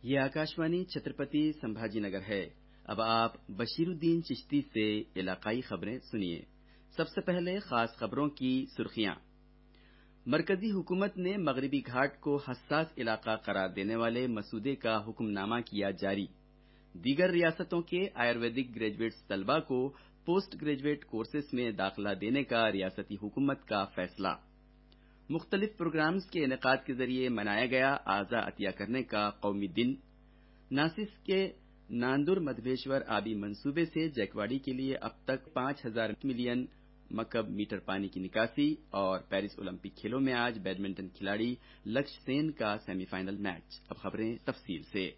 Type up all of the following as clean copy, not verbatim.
یہ آکاشوانی چھترپتی سمبھاجی نگر ہے۔ اب آپ بشیر الدین چشتی سے علاقائی خبریں سنیے۔ سب سے پہلے خاص خبروں کی سرخیاں۔ مرکزی حکومت نے مغربی گھاٹ کو حساس علاقہ قرار دینے والے مسودے کا حکم نامہ کیا جاری۔ دیگر ریاستوں کے آیورویدک گریجویٹس طلبہ کو پوسٹ گریجویٹ کورسز میں داخلہ دینے کا ریاستی حکومت کا فیصلہ۔ مختلف پروگرامز کے انعقاد کے ذریعے منایا گیا اعضا عطیہ کرنے کا قومی دن۔ ناسک کے ناندر مدھویشور آبی منصوبے سے جیکواڑی کے لیے اب تک 5000 ملین مکعب میٹر پانی کی نکاسی، اور پیرس اولمپک کھیلوں میں آج بیڈمنٹن کھلاڑی لکشیا سین کا سیمی فائنل میچ۔ اب خبریں تفصیل سے۔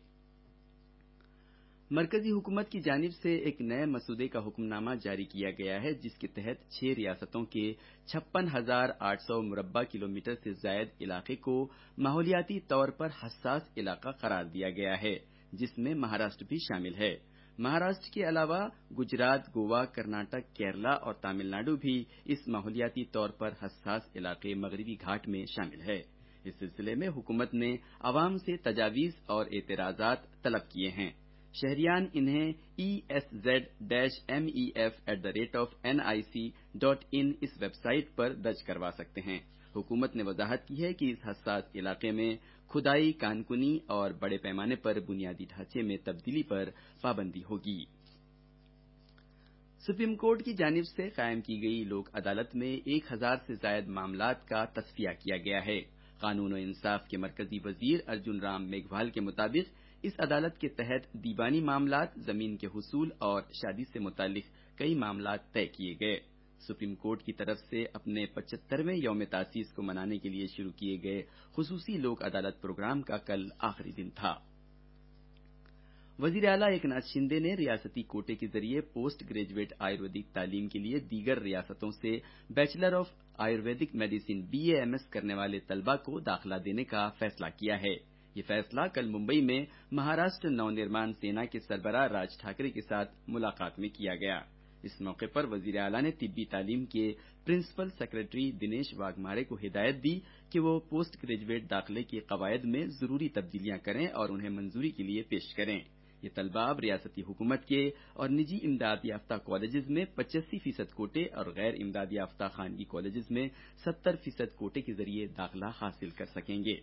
مرکزی حکومت کی جانب سے ایک نئے مسودے کا حکم نامہ جاری کیا گیا ہے، جس کے تحت 6 ریاستوں کے 56,800 مربع کلومیٹر سے زائد علاقے کو ماحولیاتی طور پر حساس علاقہ قرار دیا گیا ہے، جس میں مہاراشٹر بھی شامل ہے۔ مہاراشٹر کے علاوہ گجرات، گوا، کرناٹک، کیرلا اور تامل ناڈو بھی اس ماحولیاتی طور پر حساس علاقے مغربی گھاٹ میں شامل ہے۔ اس سلسلے میں حکومت نے عوام سے تجاویز اور اعتراضات طلب کیے ہیں۔ شہریان انہیں ESZ-MEF@nic.in اس ویب سائٹ پر درج کروا سکتے ہیں۔ حکومت نے وضاحت کی ہے کہ اس حساس علاقے میں کھدائی، کانکنی اور بڑے پیمانے پر بنیادی ڈھانچے میں تبدیلی پر پابندی ہوگی۔ سپریم کورٹ کی جانب سے قائم کی گئی لوک عدالت میں 1000 سے زائد معاملات کا تصفیہ کیا گیا ہے۔ قانون و انصاف کے مرکزی وزیر ارجن رام میگھوال کے مطابق اس عدالت کے تحت دیوانی معاملات، زمین کے حصول اور شادی سے متعلق کئی معاملات طے کیے گئے۔ سپریم کورٹ کی طرف سے اپنے 75ویں یوم تاسیس کو منانے کے لیے شروع کیے گئے خصوصی لوک عدالت پروگرام کا کل آخری دن تھا۔ وزیر اعلیٰ ایکناتھ شندے نے ریاستی کوٹے کے ذریعے پوسٹ گریجویٹ آیورویدک تعلیم کے لیے دیگر ریاستوں سے bachelor of Ayurvedic medicine BAMS کرنے والے طلبہ کو داخلہ دینے کا فیصلہ کیا ہے۔ یہ فیصلہ کل ممبئی میں مہاراشٹر نو نرمان سینا کے سربراہ راج ٹھاکرے کے ساتھ ملاقات میں کیا گیا۔ اس موقع پر وزیر اعلیٰ نے طبی تعلیم کے پرنسپل سیکریٹری دنیش واگھمارے کو ہدایت دی کہ وہ پوسٹ گریجویٹ داخلے کے قواعد میں ضروری تبدیلیاں کریں اور انہیں منظوری کے لیے پیش کریں۔ یہ طلبہ اب ریاستی حکومت کے اور نجی امداد یافتہ کالجز میں 85% کوٹے اور غیر امداد یافتہ خانگی کالجز میں 70% کوٹے کے ذریعے داخلہ حاصل کر سکیں گے۔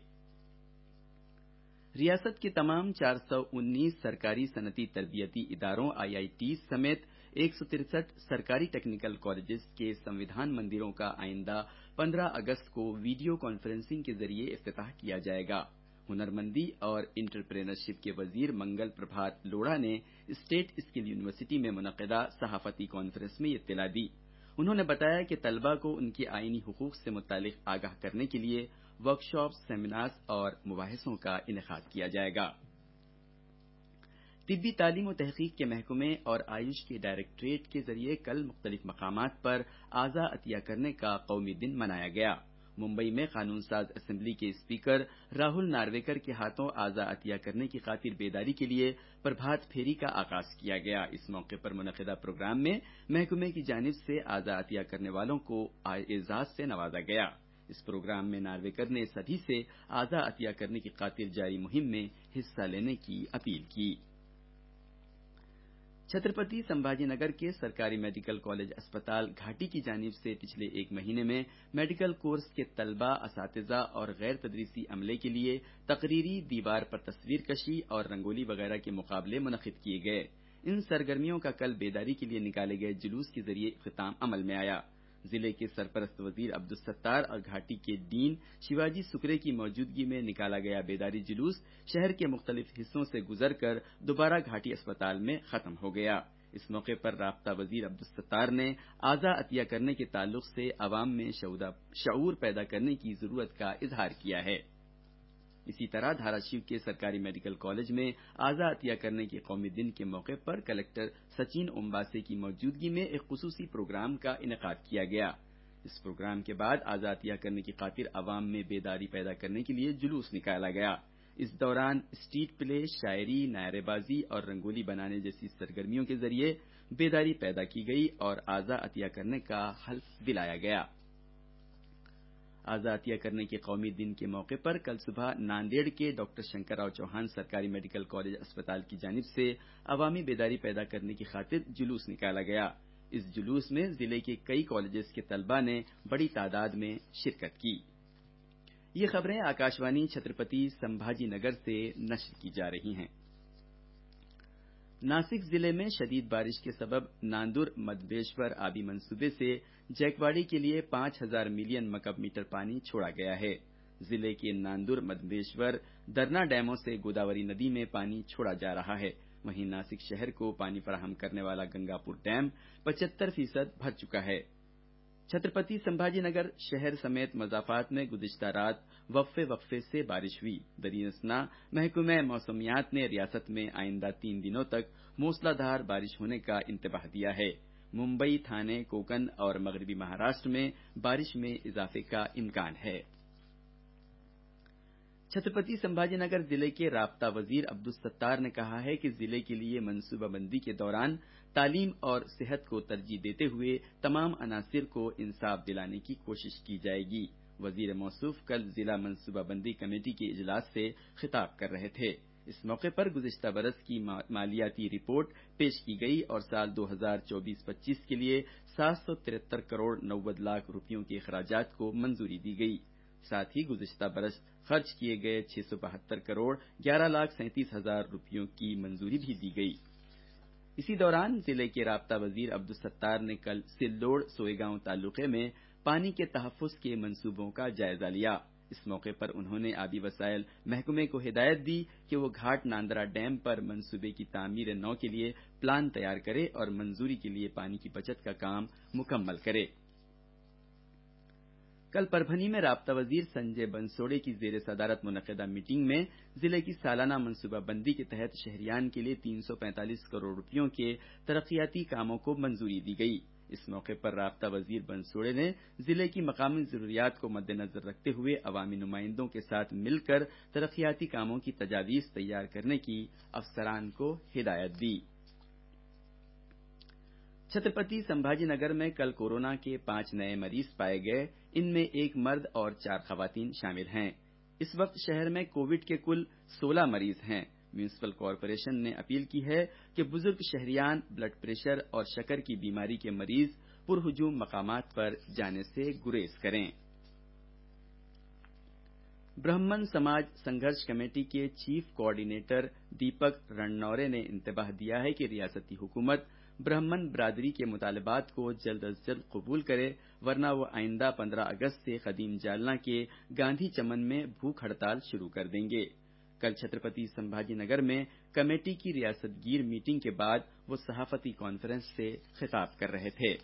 ریاست کے تمام 419 سرکاری صنعتی تربیتی اداروں IITs سمیت 163 سرکاری ٹیکنیکل کالجز کے سنویدھان مندروں کا آئندہ 15 اگست کو ویڈیو کانفرنسنگ کے ذریعے افتتاح کیا جائے گا۔ ہنرمندی اور انٹرپرینرشپ کے وزیر منگل پربھات لوڑھا نے اسٹیٹ اسکل یونیورسٹی میں منعقدہ صحافتی کانفرنس میں یہ اطلاع دی۔ انہوں نے بتایا کہ طلبہ کو ان کے آئینی حقوق سے متعلق آگاہ کرنے کے لیے ورکشاپس، سیمینارز اور مباحثوں کا انعقاد کیا جائے گا۔ طبی تعلیم و تحقیق کے محکمے اور آیوش کے ڈائریکٹوریٹ کے ذریعے کل مختلف مقامات پر اعضا عطیہ کرنے کا قومی دن منایا گیا۔ ممبئی میں قانون ساز اسمبلی کے اسپیکر راہل نارویکر کے ہاتھوں اعضا عطیہ کرنے کی خاطر بیداری کے لیے پربھات پھیری کا آغاز کیا گیا۔ اس موقع پر منعقدہ پروگرام میں محکمے کی جانب سے اعضا عطیہ کرنے والوں کو اعزاز سے نوازا گیا۔ اس پروگرام میں نارویکر نے سبھی سے اعضا عطیہ کرنے کی خاطر جاری مہم میں حصہ لینے کی اپیل کی۔ چھترپتی سمبھاجی نگر کے سرکاری میڈیکل کالج اسپتال گھاٹی کی جانب سے پچھلے ایک مہینے میں میڈیکل کورس کے طلبہ، اساتذہ اور غیر تدریسی عملے کے لیے تقریری، دیوار پر تصویر کشی اور رنگولی وغیرہ کے مقابلے منعقد کیے گئے۔ ان سرگرمیوں کا کل بیداری کے لیے نکالے گئے جلوس کے ذریعے اختتام عمل میں آیا۔ ضلع کے سرپرست وزیر عبدالستار اور گھاٹی کے ڈین شیواجی سکرے کی موجودگی میں نکالا گیا بیداری جلوس شہر کے مختلف حصوں سے گزر کر دوبارہ گھاٹی اسپتال میں ختم ہو گیا۔ اس موقع پر رابطہ وزیر عبدالستار نے اعضا عطیہ کرنے کے تعلق سے عوام میں شعور پیدا کرنے کی ضرورت کا اظہار کیا ہے۔ اسی طرح دھاراشیو کے سرکاری میڈیکل کالج میں اعضا عطیہ کرنے کے قومی دن کے موقع پر کلکٹر سچن امباسے کی موجودگی میں ایک خصوصی پروگرام کا انعقاد کیا گیا۔ اس پروگرام کے بعد اعضا عطیہ کرنے کی خاطر عوام میں بیداری پیدا کرنے کے لیے جلوس نکالا گیا۔ اس دوران اسٹریٹ پلے، شاعری، نعرے بازی اور رنگولی بنانے جیسی سرگرمیوں کے ذریعے بیداری پیدا کی گئی اور اعضا عطیہ کرنے کا حلف دلایا گیا۔ آزادیہ کرنے کے قومی دن کے موقع پر کل صبح ناندیڑ کے ڈاکٹر شنکر راؤ چوہان سرکاری میڈیکل کالج اسپتال کی جانب سے عوامی بیداری پیدا کرنے کی خاطر جلوس نکالا گیا۔ اس جلوس میں ضلع کے کئی کالجز کے طلباء نے بڑی تعداد میں شرکت کی۔ یہ خبریں آکاشوانی چھترپتی سمبھاجی نگر سے نشر کی جا رہی ہیں۔ ناسک ضلع میں شدید بارش کے سبب ناندر مدھویشور آبی منصوبے سے جیکواڑی کے لیے 5000 ملین مکعب میٹر پانی چھوڑا گیا ہے۔ ضلع کے ناندر مدھویشور درنا ڈیموں سے گوداوری ندی میں پانی چھوڑا جا رہا ہے۔ وہیں ناسک شہر کو پانی فراہم کرنے والا گنگاپور ڈیم 75% بھر چکا ہے۔ چھترپتی سمبھاجی نگر شہر سمیت مضافات میں گزشتہ رات وقفے سے بارش ہوئی۔ دریں اثنا محکمہ موسمیات نے ریاست میں آئندہ 3 دنوں تک موسلا دھار بارش ہونے کا انتباہ دیا ہے۔ ممبئی، تھانے، کوکن اور مغربی مہاراشٹر میں بارش میں اضافے کا امکان ہے۔ چھترپتی سمبھاجی نگر ضلع کے رابطہ وزیر عبدالستار نے کہا ہے کہ ضلع کے لیے منصوبہ بندی کے دوران تعلیم اور صحت کو ترجیح دیتے ہوئے تمام عناصر کو انصاف دلانے کی کوشش کی جائے گی۔ وزیر موصوف کل ضلع منصوبہ بندی کمیٹی کے اجلاس سے خطاب کر رہے تھے۔ اس موقع پر گزشتہ برس کی مالیاتی رپورٹ پیش کی گئی اور سال 2024-25 کے لیے 773 کروڑ 90 لاکھ روپیوں کے اخراجات کو منظوری دی گئی۔ ساتھ ہی گزشتہ برس خرچ کیے گئے 672 کروڑ 11 لاکھ 37 ہزار روپیوں کی منظوری بھی دی گئی۔ اسی دوران ضلع کے رابطہ وزیر عبدالستار نے کل سلوڑ سوئے گاؤں تعلقے میں پانی کے تحفظ کے منصوبوں کا جائزہ لیا۔ اس موقع پر انہوں نے آبی وسائل محکمے کو ہدایت دی کہ وہ گھاٹ ناندرا ڈیم پر منصوبے کی تعمیر نو کے لیے پلان تیار کرے اور منظوری کے لیے پانی کی بچت کا کام مکمل کرے۔ کل پربھنی میں رابطہ وزیر سنجے بنسوڑے کی زیر صدارت منعقدہ میٹنگ میں ضلع کی سالانہ منصوبہ بندی کے تحت شہریان کے لیے 345 کروڑ روپیوں کے ترقیاتی کاموں کو منظوری دی گئی۔ اس موقع پر رابطہ وزیر بنسوڑے نے ضلع کی مقامی ضروریات کو مد نظر رکھتے ہوئے عوامی نمائندوں کے ساتھ مل کر ترقیاتی کاموں کی تجاویز تیار کرنے کی افسران کو ہدایت دی۔ چھترپتی سمبھاجی نگر میں کل کورونا کے 5 نئے مریض پائے گئے۔ ان میں 1 مرد اور 4 خواتین شامل ہیں۔ اس وقت شہر میں کووڈ کے کل 16 مریض ہیں۔ میونسپل کارپوریشن نے اپیل کی ہے کہ بزرگ شہریان بلڈ پریشر اور شکر کی بیماری کے مریض پرہجوم مقامات پر جانے سے گریز کریں۔ برہمن سماج سنگھرش کمیٹی کے چیف کوآرڈینیٹر دیپک رننورے نے انتباہ دیا ہے کہ ریاستی حکومت برہمن برادری کے مطالبات کو جلد از جلد قبول کرے ورنہ وہ آئندہ 15 اگست سے قدیم جالنا کے گاندھی چمن میں بھوک ہڑتال شروع کر دیں گے۔ کل چھترپتی سمبھاجی نگر میں کمیٹی کی ریاست گیر میٹنگ کے بعد وہ صحافتی کانفرنس سے خطاب کر رہے تھے۔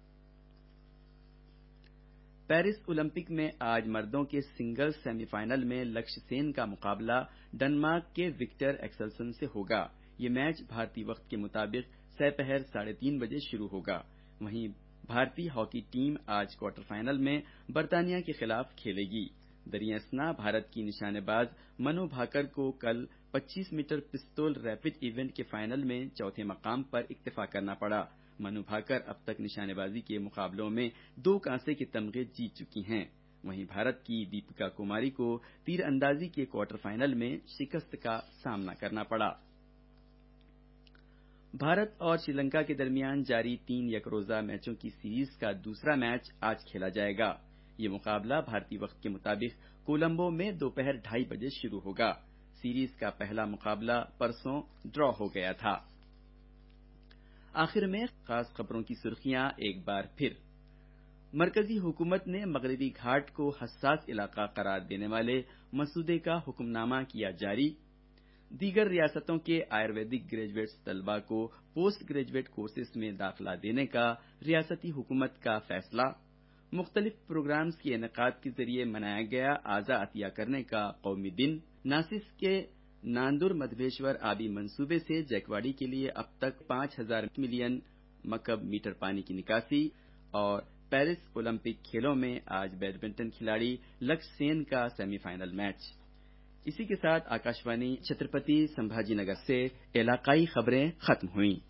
پیرس اولمپک میں آج مردوں کے سنگل سیمی فائنل میں لکشیہ سین کا مقابلہ ڈنمارک کے وکٹر ایکسلسن سے ہوگا۔ یہ میچ بھارتی وقت کے مطابق سپہر 3:30 بجے شروع ہوگا۔ وہیں بھارتی ہاکی ٹیم آج کوارٹر فائنل میں برطانیہ کے خلاف کھیلے گی۔ دریں اثنا بھارت کی نشانے باز منو بھاکر کو کل 25 میٹر پستول ریپڈ ایونٹ کے فائنل میں چوتھے مقام پر اکتفا کرنا پڑا۔ منو بھاکر اب تک نشانے بازی کے مقابلوں میں 2 کانسے کے تمغے جیت چکی ہیں۔ وہیں بھارت کی دیپکا کماری کو تیر اندازی کے کوارٹر فائنل میں شکست کا سامنا کرنا پڑا۔ بھارت اور سری لنکا کے درمیان جاری 3 یک روزہ میچوں کی سیریز کا دوسرا میچ آج کھیلا جائے گا۔ یہ مقابلہ بھارتی وقت کے مطابق کولمبو میں دوپہر 2:30 بجے شروع ہوگا۔ سیریز کا پہلا مقابلہ پرسوں ڈرا ہو گیا تھا۔ آخر میں خاص خبروں کی سرخیاں ایک بار پھر۔ مرکزی حکومت نے مغربی گھاٹ کو حساس علاقہ قرار دینے والے مسودے کا حکم نامہ کیا جاری۔ دیگر ریاستوں کے آیورویدک گریجویٹ طلباء کو پوسٹ گریجویٹ کورسز میں داخلہ دینے کا ریاستی حکومت کا فیصلہ۔ مختلف پروگرامز کے انعقاد کے ذریعے منایا گیا اعضا عطیہ کرنے کا قومی دن۔ ناسک کے ناندر مدھویشور آبی منصوبے سے جیکواڑی کے لیے اب تک 5000 ملین مکعب میٹر پانی کی نکاسی، اور پیرس اولمپک کھیلوں میں آج بیڈمنٹن کھلاڑی لکشیہ سین کا سیمی فائنل میچ۔ اسی کے ساتھ آکاشوانی چھترپتی سمبھاجی نگر سے علاقائی خبریں ختم ہوئیں۔